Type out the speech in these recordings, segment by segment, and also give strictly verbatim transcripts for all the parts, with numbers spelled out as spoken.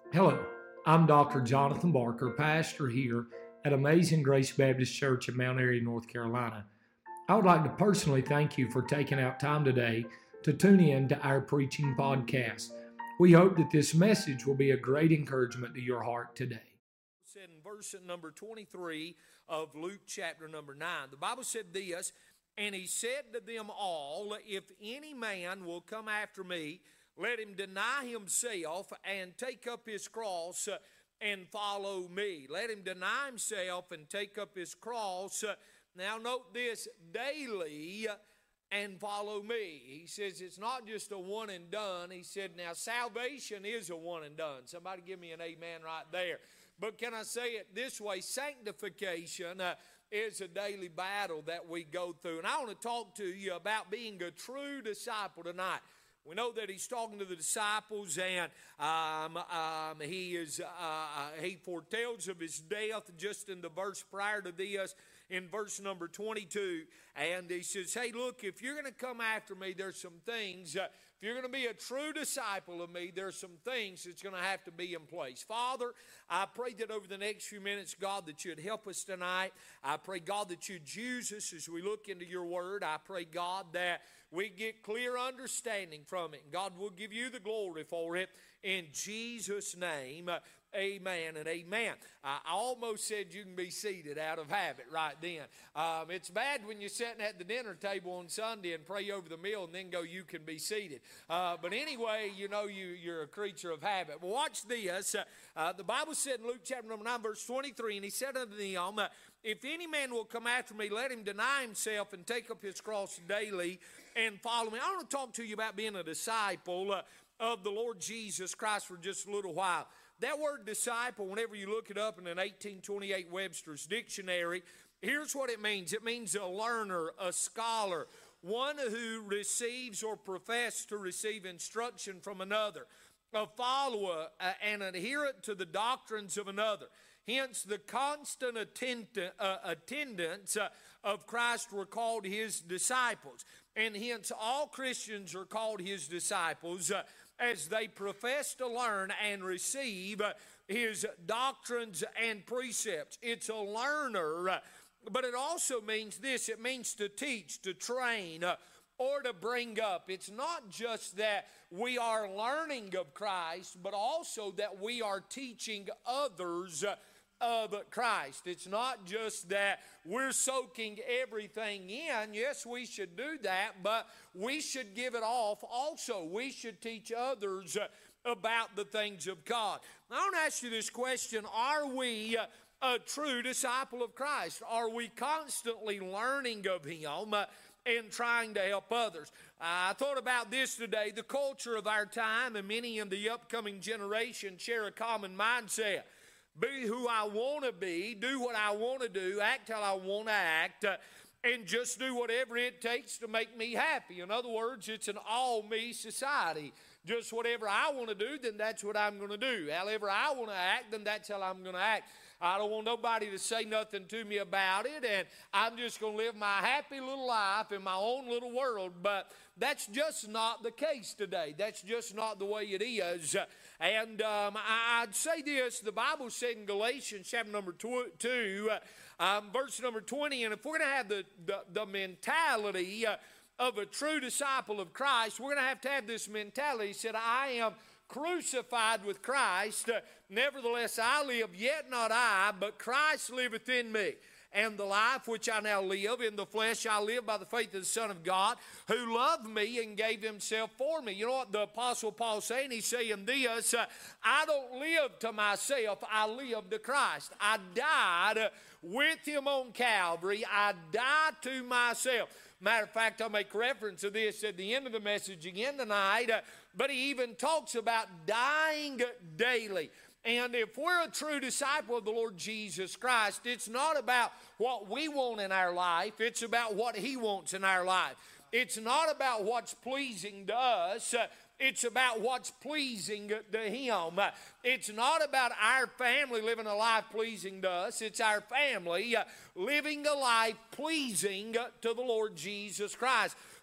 Hello, I'm Doctor Jonathan Barker, pastor here at Amazing Grace Baptist Church in Mount Airy, North Carolina. I would like to personally thank you for taking out time today to tune in to our preaching podcast. We hope that this message will be a great encouragement to your heart today. Said in verse number twenty-three of Luke chapter number nine, the Bible said this, and he said to them all, if any man will come after me, let him deny himself and take up his cross uh, and follow me. Let him deny himself and take up his cross. Uh, now note this, daily uh, and follow me. He says it's not just a one and done. He said now salvation is a one and done. Somebody give me an amen right there. But can I say it this way? Sanctification uh, is a daily battle that we go through. And I want to talk to you about being a true disciple tonight. We know that he's talking to the disciples, and um, um, he is uh, he foretells of his death just in the verse prior to this, in verse number twenty-two. And he says, hey, look, if you're going to come after me, there's some things, uh, if you're going to be a true disciple of me, there's some things that's going to have to be in place. Father, I pray that over the next few minutes, God, that you'd help us tonight. I pray, God, that you'd use us as we look into your word. I pray, God, that we get clear understanding from it. And God will give you the glory for it. In Jesus' name, uh, amen and amen. I almost said you can be seated out of habit right then. Um, it's bad when you're sitting at the dinner table on Sunday and pray over the meal and then go, you can be seated. Uh, but anyway, you know you, you're a creature of habit. Well, watch this. Uh, uh, the Bible said in Luke chapter number nine, verse twenty-three, and he said unto them, uh, if any man will come after me, let him deny himself and take up his cross daily and follow me. I want to talk to you about being a disciple uh, of the Lord Jesus Christ for just a little while. That word disciple, whenever you look it up in an eighteen twenty-eight Webster's dictionary, here's what it means. It means a learner, a scholar, one who receives or professes to receive instruction from another, a follower, uh, an adherent to the doctrines of another. Hence, the constant attend- uh, attendance uh, of Christ were called his disciples. And hence, all Christians are called his disciples uh, as they profess to learn and receive uh, his doctrines and precepts. It's a learner, uh, but it also means this. It means to teach, to train, uh, or to bring up. It's not just that we are learning of Christ, but also that we are teaching others uh, of Christ. It's not just that we're soaking everything in. Yes, we should do that, but we should give it off also. We should teach others uh, about the things of God. Now, I want to ask you this question. Are we uh, a true disciple of Christ? Are we constantly learning of him uh, and trying to help others? I thought about this today. The culture of our time and many in the upcoming generation share a common mindset. Be who I want to be, do what I want to do, act how I want to act, uh, and just do whatever it takes to make me happy. In other words, it's an all-me society. Just whatever I want to do, then that's what I'm going to do. However I want to act, then that's how I'm going to act. I don't want nobody to say nothing to me about it, and I'm just going to live my happy little life in my own little world. But that's just not the case today. That's just not the way it is. And um, I'd say this, the Bible said in Galatians chapter number two, uh, um, verse number twenty, and if we're going to have the, the, the mentality uh, of a true disciple of Christ, we're going to have to have this mentality. He said, I am crucified with Christ, uh, nevertheless I live, yet not I, but Christ liveth in me. And the life which I now live in the flesh, I live by the faith of the Son of God, who loved me and gave himself for me. You know what the Apostle Paul's saying? He's saying this, uh, I don't live to myself, I live to Christ. I died uh, with him on Calvary. I died to myself. Matter of fact, I'll make reference to this at the end of the message again tonight, uh, but he even talks about dying daily. And if we're a true disciple of the Lord Jesus Christ, it's not about what we want in our life. It's about what he wants in our life. It's not about what's pleasing to us. It's about what's pleasing to him. It's not about our family living a life pleasing to us. It's our family living a life pleasing to the Lord Jesus Christ.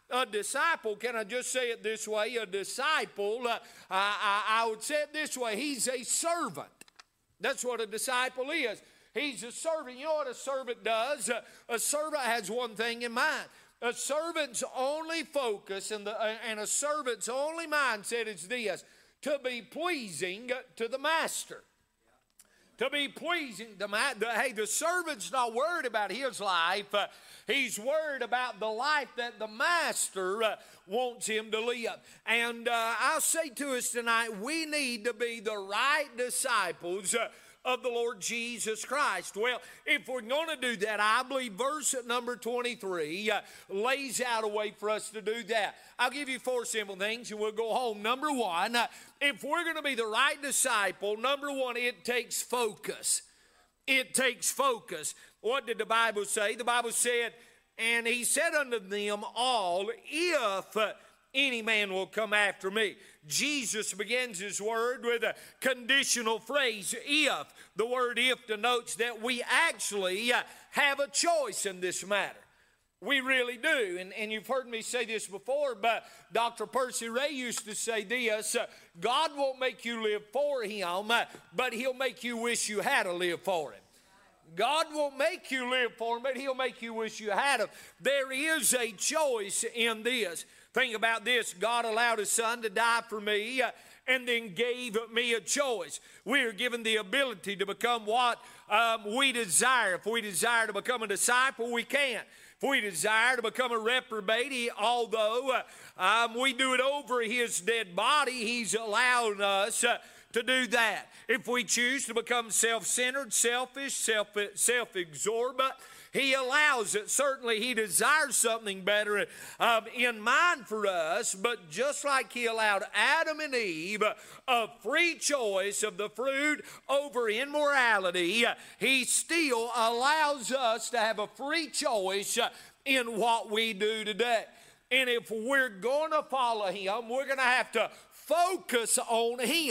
A disciple, can I just say it this way? A disciple, uh, I, I, I would say it this way, he's a servant. That's what a disciple is. He's a servant. You know what a servant does? Uh, a servant has one thing in mind. A servant's only focus and, the, uh, and a servant's only mindset is this, to be pleasing to the master. To be pleasing to my, the, hey, the servant's not worried about his life. Uh, he's worried about the life that the master uh, wants him to live. And uh, I'll say to us tonight, we need to be the right disciples uh, of the Lord Jesus Christ. Well, if we're going to do that, I believe verse number twenty-three uh, lays out a way for us to do that. I'll give you four simple things and we'll go home. Number one, uh, if we're going to be the right disciple, number one, it takes focus. It takes focus. What did the Bible say? The Bible said, and he said unto them all, if uh, any man will come after me. Jesus begins his word with a conditional phrase, if. The word if denotes that we actually uh, have a choice in this matter. We really do. And, and you've heard me say this before, but Doctor Percy Ray used to say this, uh, God won't make you live for him, uh, but he'll make you wish you had to live for him. God won't make you live for him, but he'll make you wish you had him. There is a choice in this. Think about this. God allowed his son to die for me uh, and then gave me a choice. We are given the ability to become what um, we desire. If we desire to become a disciple, we can. If we desire to become a reprobate, although uh, um, we do it over his dead body, he's allowing us uh, to do that. If we choose to become self-centered, selfish, self, self-absorbed, he allows it. Certainly he desires something better um, in mind for us, but just like he allowed Adam and Eve a free choice of the fruit over immorality, he still allows us to have a free choice in what we do today. And if we're going to follow him, we're going to have to focus on him.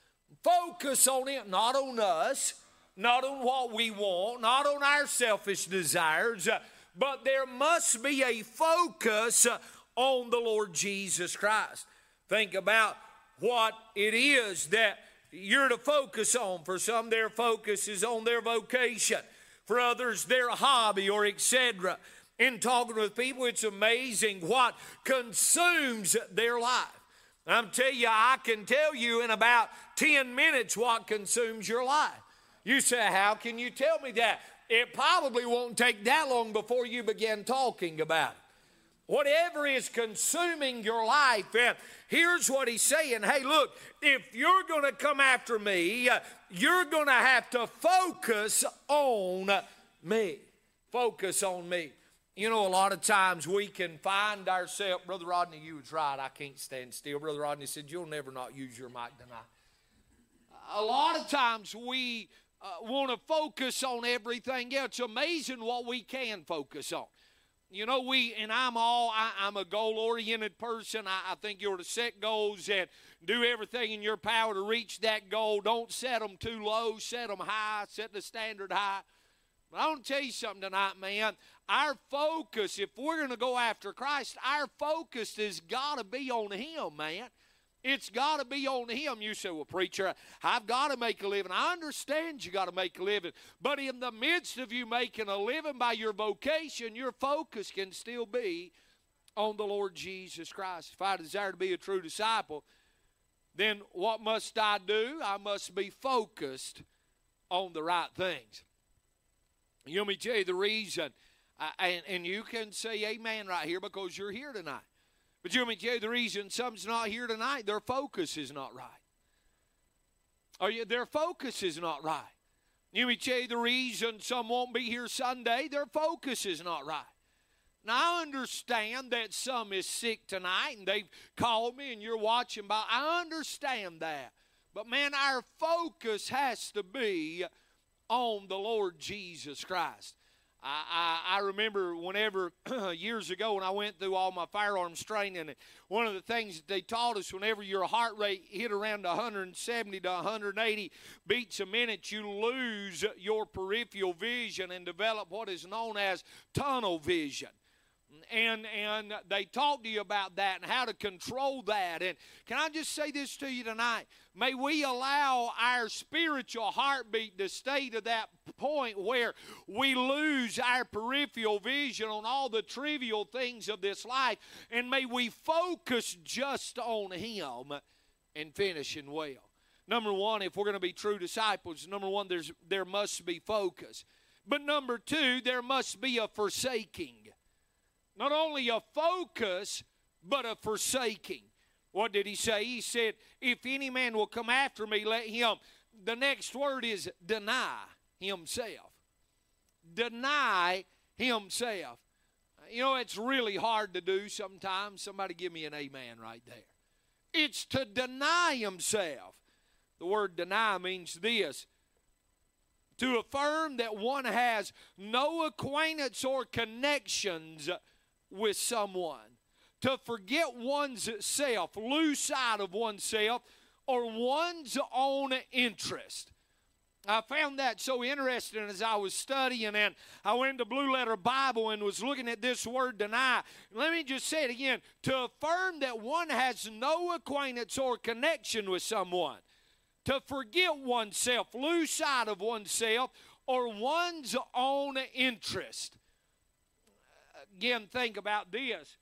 Focus on him, not on us, not on what we want, not on our selfish desires, uh, but there must be a focus uh, on the Lord Jesus Christ. Think about what it is that you're to focus on. For some, their focus is on their vocation. For others, their hobby or et cetera. In talking with people, it's amazing what consumes their life. I'm telling you, I can tell you in about ten minutes what consumes your life. You say, how can you tell me that? It probably won't take that long before you begin talking about it. Whatever is consuming your life, and here's what he's saying. Hey, look, if you're going to come after me, you're going to have to focus on me. Focus on me. You know, a lot of times we can find ourselves, Brother Rodney, you was right, I can't stand still. Brother Rodney said, you'll never not use your mic tonight. A lot of times we uh, want to focus on everything else. It's amazing what we can focus on. You know, we, and I'm all, I, I'm a goal-oriented person. I, I think you're to set goals and do everything in your power to reach that goal. Don't set them too low, set them high, set the standard high. But I want to tell you something tonight, man. Our focus, if we're going to go after Christ, our focus has got to be on him, man. It's got to be on him. You say, well, preacher, I've got to make a living. I understand you got to make a living. But in the midst of you making a living by your vocation, your focus can still be on the Lord Jesus Christ. If I desire to be a true disciple, then what must I do? I must be focused on the right things. You want me to tell you the reason, uh, and, and you can say amen right here because you're here tonight. But you want me to tell you the reason some's not here tonight? Their focus is not right. Or you, their focus is not right. You want me to tell you the reason some won't be here Sunday? Their focus is not right. Now, I understand that some is sick tonight and they've called me and you're watching by. I understand that. But, man, our focus has to be on the Lord Jesus Christ. I, I, I remember whenever, years ago when I went through all my firearms training, and one of the things that they taught us, whenever your heart rate hit around one seventy to one eighty beats a minute, you lose your peripheral vision and develop what is known as tunnel vision. And, and they talk to you about that and how to control that. And can I just say this to you tonight? May we allow our spiritual heartbeat to stay to that point where we lose our peripheral vision on all the trivial things of this life. And may we focus just on Him and finishing well. Number one, if we're going to be true disciples, number one, there's, there must be focus. But number two, there must be a forsaking. Not only a focus, but a forsaking. What did he say? He said, if any man will come after me, let him. The next word is deny himself. Deny himself. You know, it's really hard to do sometimes. Somebody give me an amen right there. It's to deny himself. The word deny means this: to affirm that one has no acquaintance or connections with someone, to forget one's self, lose sight of oneself, or one's own interest. I found that so interesting as I was studying, and I went to Blue Letter Bible and was looking at this word deny. Let me just say it again: to affirm that one has no acquaintance or connection with someone, to forget oneself, lose sight of oneself, or one's own interest. Again, think about this.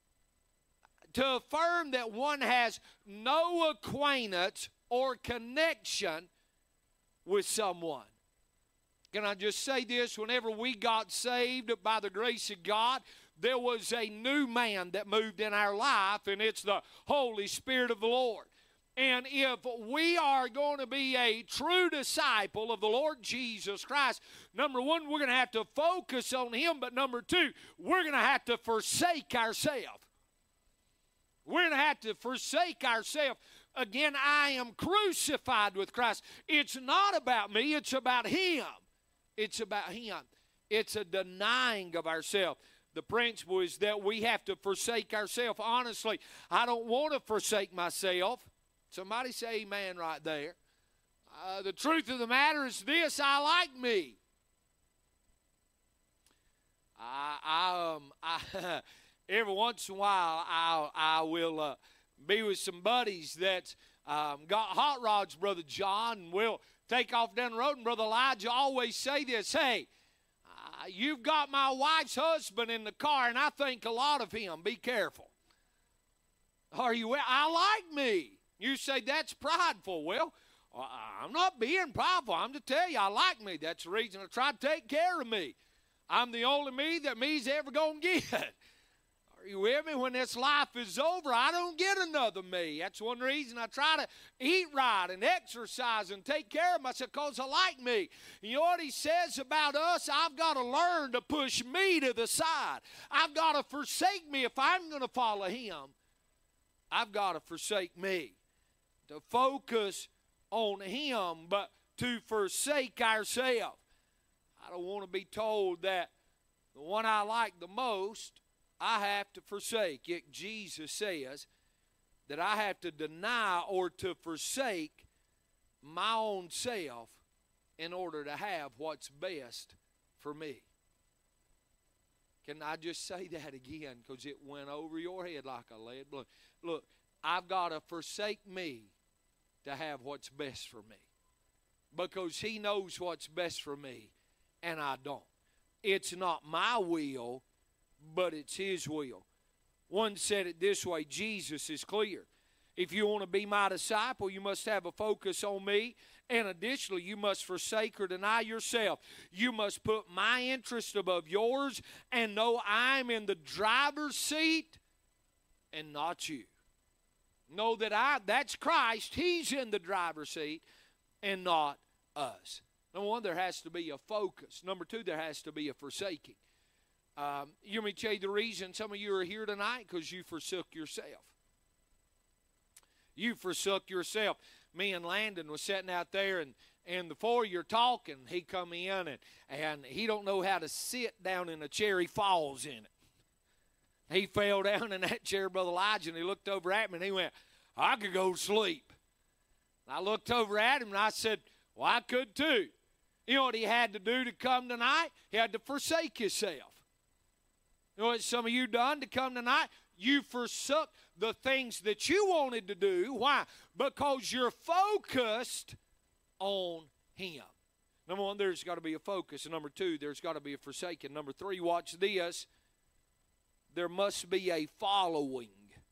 To affirm that one has no acquaintance or connection with someone. Can I just say this? Whenever we got saved by the grace of God, there was a new man that moved in our life, and it's the Holy Spirit of the Lord. And if we are going to be a true disciple of the Lord Jesus Christ, number one, we're going to have to focus on Him. But number two, we're going to have to forsake ourselves. We're going to have to forsake ourselves. Again, I am crucified with Christ. It's not about me. It's about Him. It's about Him. It's a denying of ourselves. The principle is that we have to forsake ourselves. Honestly, I don't want to forsake myself. Somebody say amen right there. Uh, the truth of the matter is this: I like me. I, I, um, I every once in a while, I, I will uh, be with some buddies that um, got hot rods, Brother John, and we'll take off down the road. And Brother Elijah always say this: hey, uh, you've got my wife's husband in the car, and I think a lot of him. Be careful. Are you? I like me. You say that's prideful. Well, I'm not being prideful. I'm to tell you, I like me. That's the reason I try to take care of me. I'm the only me that me's ever going to get. Are you with me? When this life is over, I don't get another me. That's one reason I try to eat right and exercise and take care of myself, because I like me. You know what he says about us? I've got to learn to push me to the side. I've got to forsake me if I'm going to follow Him. I've got to forsake me. To focus on Him, but to forsake ourselves. I don't want to be told that the one I like the most, I have to forsake. Yet Jesus says that I have to deny or to forsake my own self in order to have what's best for me. Can I just say that again, because it went over your head like a lead balloon? Look, I've got to forsake me to have what's best for me, because He knows what's best for me, and I don't. It's not my will, but it's His will. One said it this way: Jesus is clear. If you want to be my disciple, you must have a focus on me, and additionally, you must forsake or deny yourself. You must put my interest above yours and know I'm in the driver's seat and not you. Know that I, that's Christ. He's in the driver's seat and not us. Number one, there has to be a focus. Number two, there has to be a forsaking. Um, you want me to tell you the reason some of you are here tonight? Because you forsook yourself. You forsook yourself. Me and Landon was sitting out there, and, and before you're talking, he come in, and, and he don't know how to sit down in a chair. He falls in it. He fell down in that chair, Brother Elijah, and he looked over at me, and he went, I could go to sleep. And I looked over at him, and I said, well, I could too. You know what he had to do to come tonight? He had to forsake himself. You know what some of you done to come tonight? You forsook the things that you wanted to do. Why? Because you're focused on Him. Number one, there's got to be a focus. And number two, there's got to be a forsaken. Number three, watch this. There must be a following.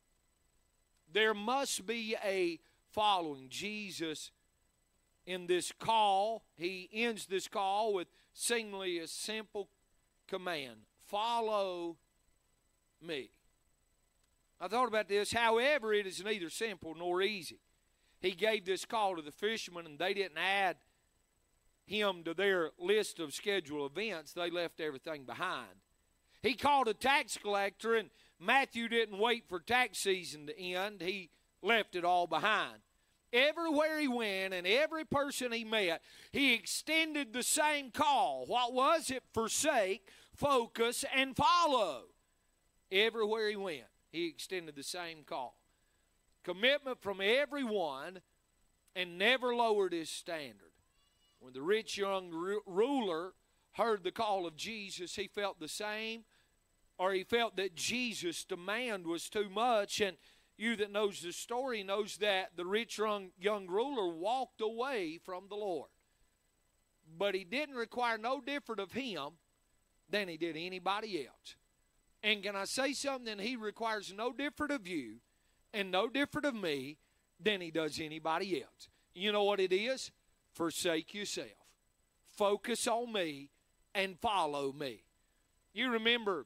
There must be a following. Jesus, in this call, He ends this call with singly a simple command. Follow me. I thought about this. However, it is neither simple nor easy. He gave this call to the fishermen, and they didn't add Him to their list of scheduled events. They left everything behind. He called a tax collector, and Matthew didn't wait for tax season to end. He left it all behind. Everywhere he went and every person he met, he extended the same call. What was it? Forsake, focus, and follow. Everywhere he went, he extended the same call. Commitment from everyone, and never lowered his standard. When the rich young ru- ruler heard the call of Jesus, he felt the same, or he felt that Jesus' demand was too much. And you that knows the story knows that the rich young, young ruler walked away from the Lord. But he didn't require no different of him than he did anybody else. And can I say something? He requires no different of you and no different of me than he does anybody else. You know what it is? Forsake yourself. Focus on me and follow me. You remember,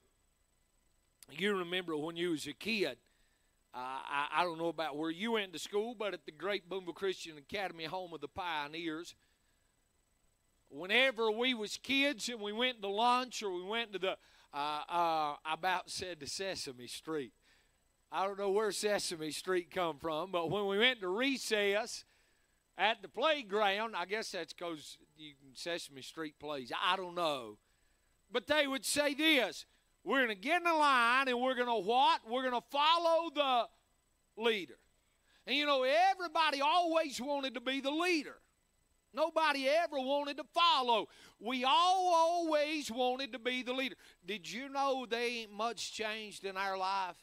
you remember when you was a kid, uh, I, I don't know about where you went to school, but at the Great Boonville Christian Academy, home of the pioneers, whenever we was kids and we went to lunch or we went to the, uh, uh, I about said to Sesame Street. I don't know where Sesame Street come from, but when we went to recess at the playground, I guess that's because Sesame Street plays. I don't know. But they would say this: we're going to get in a line and we're going to what? We're going to follow the leader. And you know, everybody always wanted to be the leader. Nobody ever wanted to follow. We all always wanted to be the leader. Did you know they ain't much changed in our life?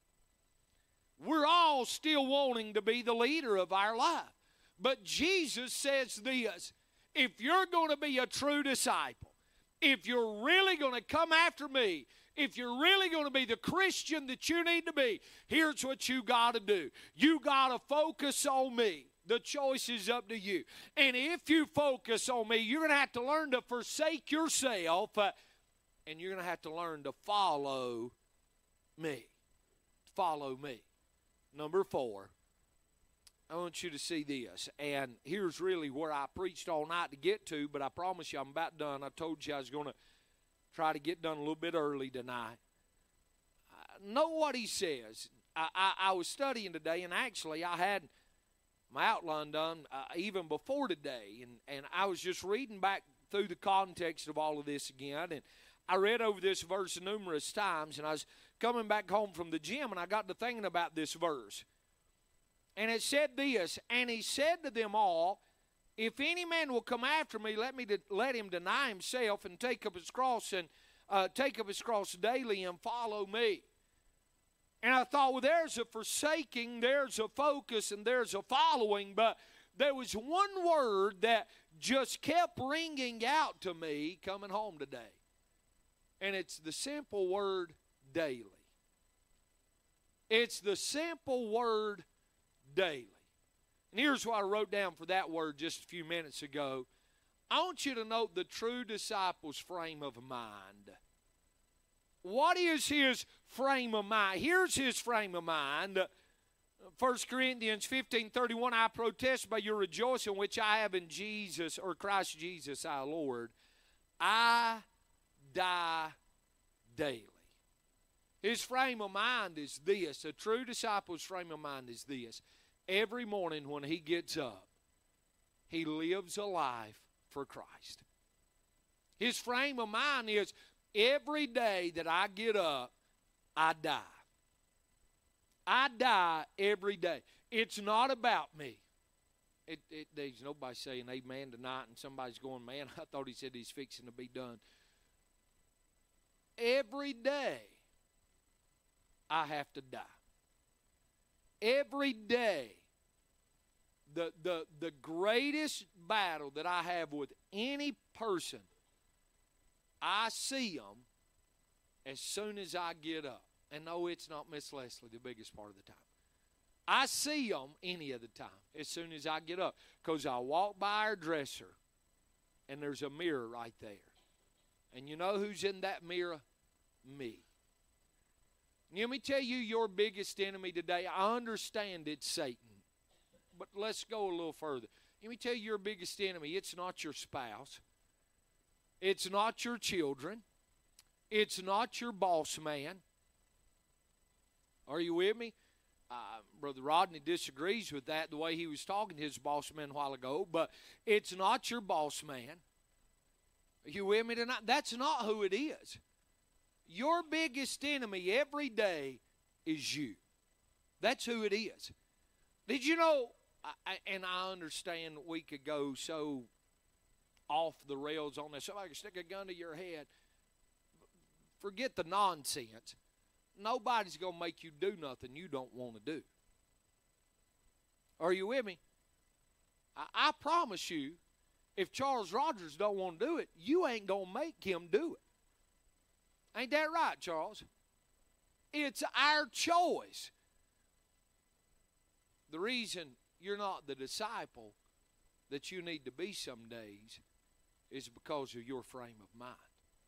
We're all still wanting to be the leader of our life. But Jesus says this: if you're going to be a true disciple, if you're really going to come after me, if you're really going to be the Christian that you need to be, here's what you got to do. You got to focus on me. The choice is up to you. And if you focus on me, you're going to have to learn to forsake yourself, uh, and you're going to have to learn to follow me. Follow me. Number four, I want you to see this. And here's really where I preached all night to get to, but I promise you I'm about done. I told you I was going to try to get done a little bit early tonight. Uh, know what he says. I, I, I was studying today, and actually I had my outline done uh, even before today, and, and I was just reading back through the context of all of this again, and I read over this verse numerous times, and I was coming back home from the gym, and I got to thinking about this verse. And it said this: and he said to them all, if any man will come after me, let me de- let him deny himself and take up his cross and uh, take up his cross daily and follow me. And I thought, well, there's a forsaking, there's a focus, and there's a following. But there was one word that just kept ringing out to me coming home today. And it's the simple word daily. It's the simple word daily. And here's what I wrote down for that word just a few minutes ago. I want you to note the true disciple's frame of mind. What is his frame of mind? Here's his frame of mind. First Corinthians fifteen thirty-one, I protest by your rejoicing which I have in Jesus, or Christ Jesus our Lord. I die daily. His frame of mind is this. A true disciple's frame of mind is this. Every morning when he gets up, he lives a life for Christ. His frame of mind is, every day that I get up, I die. I die every day. It's not about me. It, it, there's nobody saying amen tonight, and somebody's going, man, I thought he said he's fixing to be done. Every day I have to die. Every day, the, the, the greatest battle that I have with any person, I see them as soon as I get up. And no, it's not Miss Leslie the biggest part of the time. I see them any of the time as soon as I get up, because I walk by our dresser, and there's a mirror right there. And you know who's in that mirror? Me. Let me tell you your biggest enemy today. I understand it's Satan, but let's go a little further. Let me tell you your biggest enemy. It's not your spouse. It's not your children. It's not your boss man. Are you with me? Uh, Brother Rodney disagrees with that, the way he was talking to his boss man a while ago, but it's not your boss man. Are you with me tonight? That's not who it is. Your biggest enemy every day is you. That's who it is. Did you know, I, and I understand we could go so off the rails on this. Somebody could stick a gun to your head. Forget the nonsense. Nobody's going to make you do nothing you don't want to do. Are you with me? I, I promise you, if Charles Rogers don't want to do it, you ain't going to make him do it. Ain't that right, Charles? It's our choice. The reason you're not the disciple that you need to be some days is because of your frame of mind.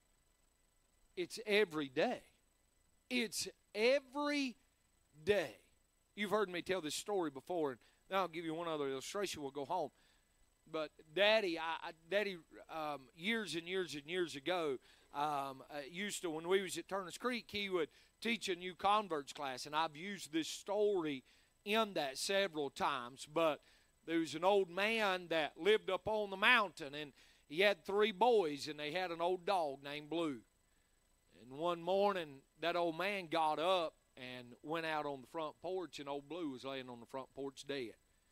It's every day. It's every day. You've heard me tell this story before, and now I'll give you one other illustration. We'll go home. But Daddy, I, Daddy, um, years and years and years ago, um, uh, used to, when we was at Turner's Creek, he would teach a new converts class, and I've used this story in that several times. But there was an old man that lived up on the mountain, and he had three boys, and they had an old dog named Blue. And one morning, that old man got up and went out on the front porch, and old Blue was laying on the front porch dead.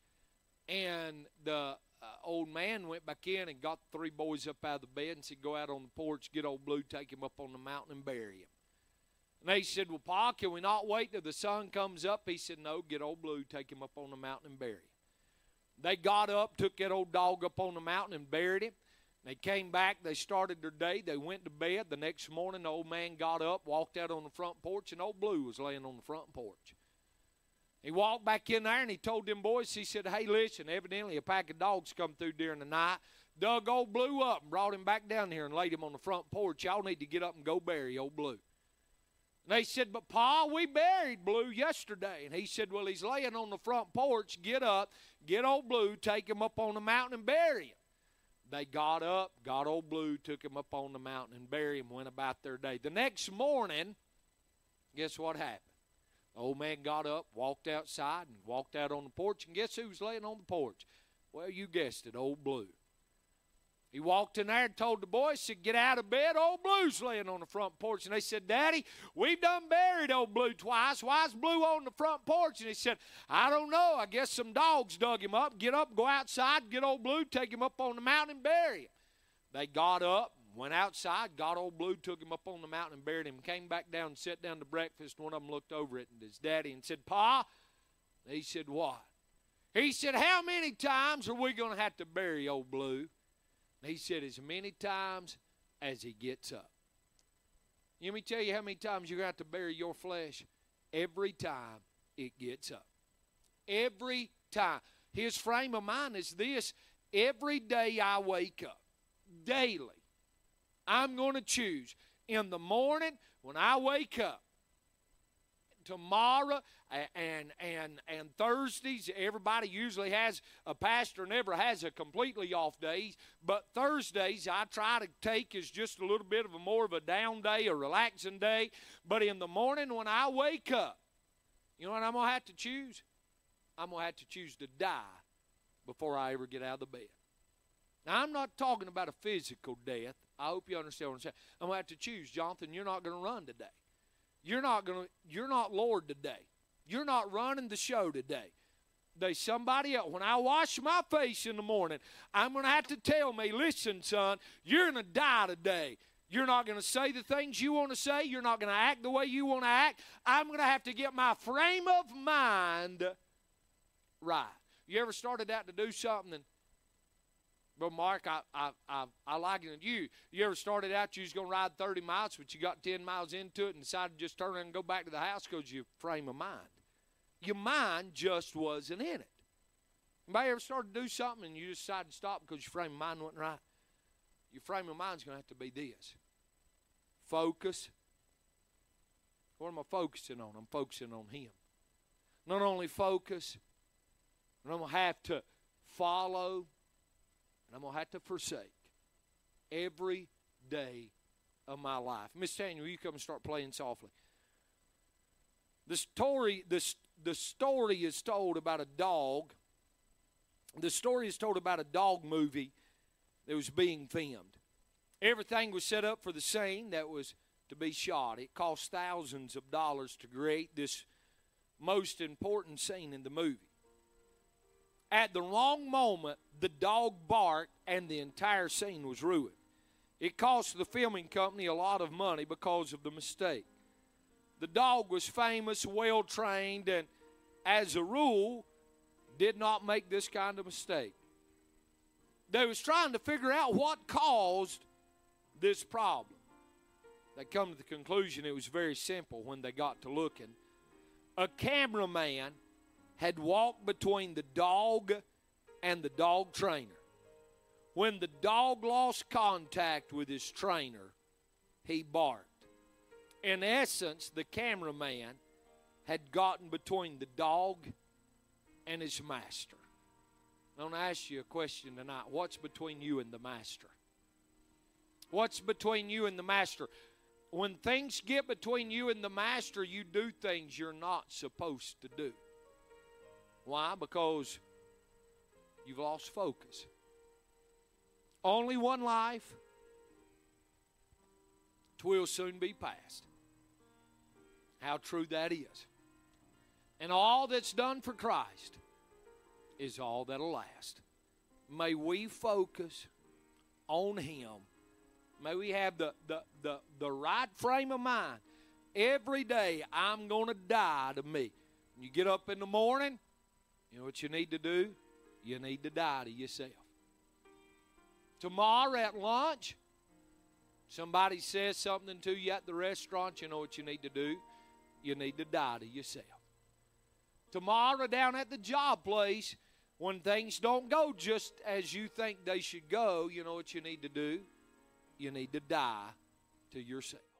And the uh, old man went back in and got the three boys up out of the bed and said, go out on the porch, get old Blue, take him up on the mountain and bury him. And they said, well, Pa, can we not wait till the sun comes up? He said, no, get old Blue, take him up on the mountain and bury him. They got up, took that old dog up on the mountain and buried him. They came back, they started their day, they went to bed. The next morning, the old man got up, walked out on the front porch, and old Blue was laying on the front porch. He walked back in there, and he told them boys, he said, hey, listen, evidently a pack of dogs come through during the night, dug old Blue up and brought him back down here and laid him on the front porch. Y'all need to get up and go bury old Blue. And they said, but Pa, we buried Blue yesterday. And he said, well, he's laying on the front porch. Get up, get old Blue, take him up on the mountain and bury him. They got up, got old Blue, took him up on the mountain and buried him, went about their day. The next morning, guess what happened? The old man got up, walked outside, and walked out on the porch, and guess who was laying on the porch? Well, you guessed it, old Blue. He walked in there and told the boys, said, get out of bed, old Blue's laying on the front porch. And they said, Daddy, we've done buried old Blue twice. Why is Blue on the front porch? And he said, I don't know. I guess some dogs dug him up. Get up, go outside, get old Blue, take him up on the mountain and bury him. They got up, went outside, got old Blue, took him up on the mountain and buried him, came back down and sat down to breakfast. One of them looked over at his daddy and said, Pa, he said, what? He said, how many times are we going to have to bury old Blue? He said, as many times as he gets up. Let me tell you how many times you're going to have to bury your flesh. Every time it gets up. Every time. His frame of mind is this. Every day I wake up, daily, I'm going to choose. In the morning, when I wake up, tomorrow and and and Thursdays, everybody usually has, a pastor never has a completely off day, but Thursdays I try to take as just a little bit of a more of a down day, a relaxing day. But in the morning when I wake up, you know what I'm going to have to choose? I'm going to have to choose to die before I ever get out of the bed. Now, I'm not talking about a physical death. I hope you understand what I'm saying. I'm going to have to choose, Jonathan, you're not going to run today. You're not going to, you're not Lord today. You're not running the show today. There's somebody else. When I wash my face in the morning, I'm going to have to tell me, listen, son, you're going to die today. You're not going to say the things you want to say. You're not going to act the way you want to act. I'm going to have to get my frame of mind right. You ever started out to do something and, well, Mark, I, I, I, I like it. You, you ever started out you was going to ride thirty miles, but you got ten miles into it and decided to just turn around and go back to the house because your frame of mind. Your mind just wasn't in it. Anybody ever started to do something and you just decided to stop because your frame of mind wasn't right? Your frame of mind is going to have to be this. Focus. What am I focusing on? I'm focusing on Him. Not only focus, but I'm going to have to follow, and I'm going to have to forsake every day of my life. Miss Tanya, will you come and start playing softly? The story, the, the story is told about a dog. The story is told about a dog movie that was being filmed. Everything was set up for the scene that was to be shot. It cost thousands of dollars to create this most important scene in the movie. At the wrong moment, the dog barked and the entire scene was ruined. It cost the filming company a lot of money because of the mistake. The dog was famous, well-trained, and as a rule, did not make this kind of mistake. They was trying to figure out what caused this problem. They come to the conclusion it was very simple when they got to looking. A cameraman had walked between the dog and the dog trainer. When the dog lost contact with his trainer, he barked. In essence, the cameraman had gotten between the dog and his master. I want to ask you a question tonight. What's between you and the master? What's between you and the master? When things get between you and the master, you do things you're not supposed to do. Why? Because you've lost focus. Only one life. Twill soon be past. How true that is. And all that's done for Christ is all that'll last. May we focus on Him. May we have the, the, the, the right frame of mind. Every day, I'm going to die to me. When you get up in the morning, you know what you need to do? You need to die to yourself. Tomorrow at lunch, somebody says something to you at the restaurant, you know what you need to do? You need to die to yourself. Tomorrow down at the job place, when things don't go just as you think they should go, you know what you need to do? You need to die to yourself.